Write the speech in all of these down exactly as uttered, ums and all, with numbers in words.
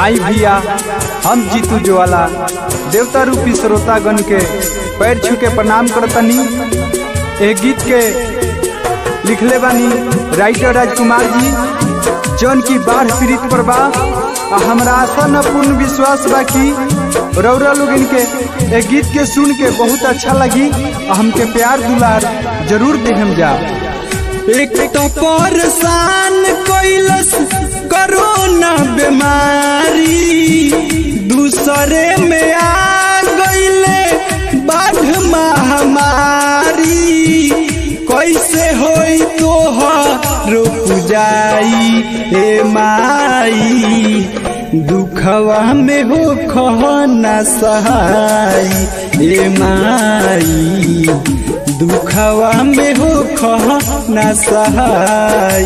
आई भैया हम जीतू ज्वाला देवता रूपी श्रोतागण के पैर छू के प्रणाम करतनी। ए गीत के लिखले बानी राइटर राजकुमार जी, जौन की बाढ़ पीड़ित पर बा। हमरा आशा न पूर्ण विश्वास बा कि रौरा लोग इनके ए गीत के सुन के बहुत अच्छा लगी। हमके प्यार दुलार जरूर देहम जा। एक तो परेशान कैलस कोरोना बीमारी, दूसरे में आ गईले बाढ़ महामारी। कैसे होई तोहरो पूजाई ए माई, दुखवा में हो खना सहाय ए माई, दुखवा में हो खना सहाय।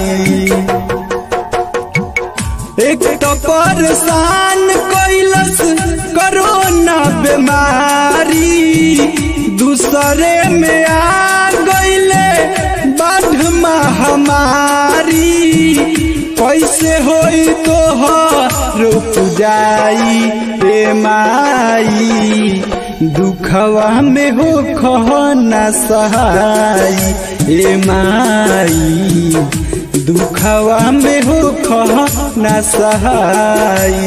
एक तो परेशान कैलस कोरोना बीमारी, दूसरे में आ गईले बाढ़ महामारी। कैसे होई तोहरो पूजाई ए माई, दुखवा में हो खना सहाय ए माई, दुखवा में हो खना सहाय।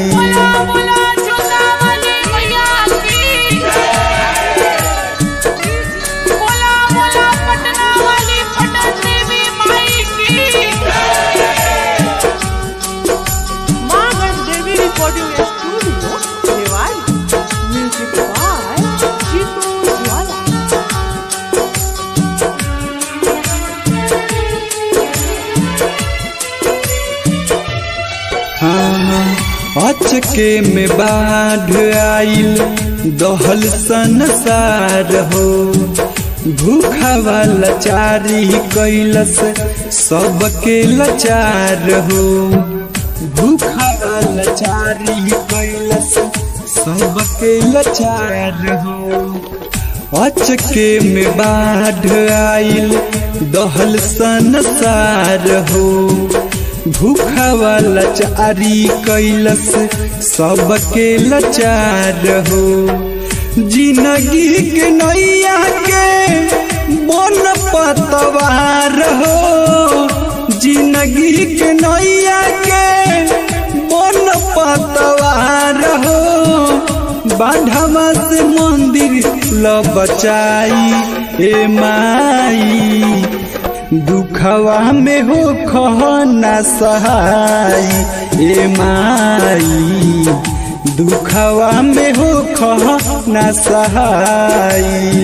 अचके में बाढ़ आइल दहल संसार हो, भूखा वाला चारी कैलस सबके लाचार हो, भूखा वाला चारी कैलस सबके लाचार हो। अचके में बाढ़ आइल दहल संसार हो, भूखा वाला चारी कैलस सबके लाचार हो। जिंदगी के नैया के बन पतवार हो, जिंदगी के नैया के बन पतवार हो। बाढ़वा से मंदिर ल बचाई ए माई, दुखवा में हो खना सहाय ए माई, दुखवा में हो खना सहाय।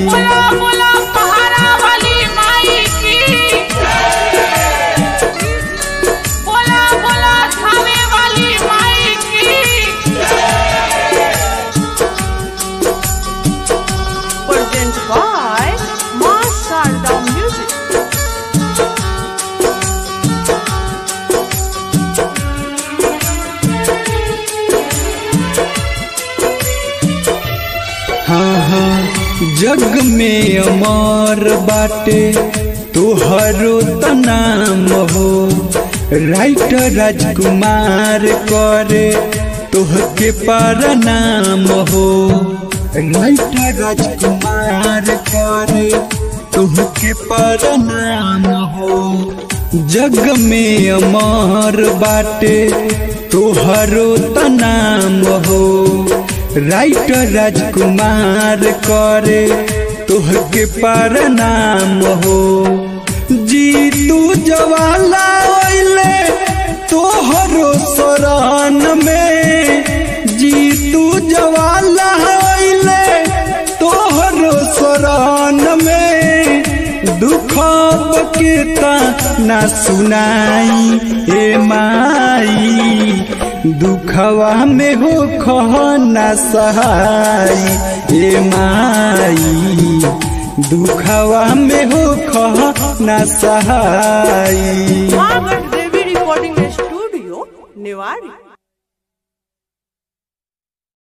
हाँ हाँ जग में अमर बाटे तोहरो त नाम हो, राइटर राजकुमार करे तोहके प्रणाम हो, राइटर राजकुमार करे तोहके प्रणाम हो। जग में अमर बाटे तोहरो त नाम हो, राइटर राजकुमार करे तोहके प्रणाम हो। जीतू ज्वाला ओइले तोहरो शरण में, जीतू ज्वाला ओइले तोहरो शरण में। दुखब के तना सुनाई ए माई, दुखवा में हो खना सहाय ए माई, दुखवा में हो खना सहाय।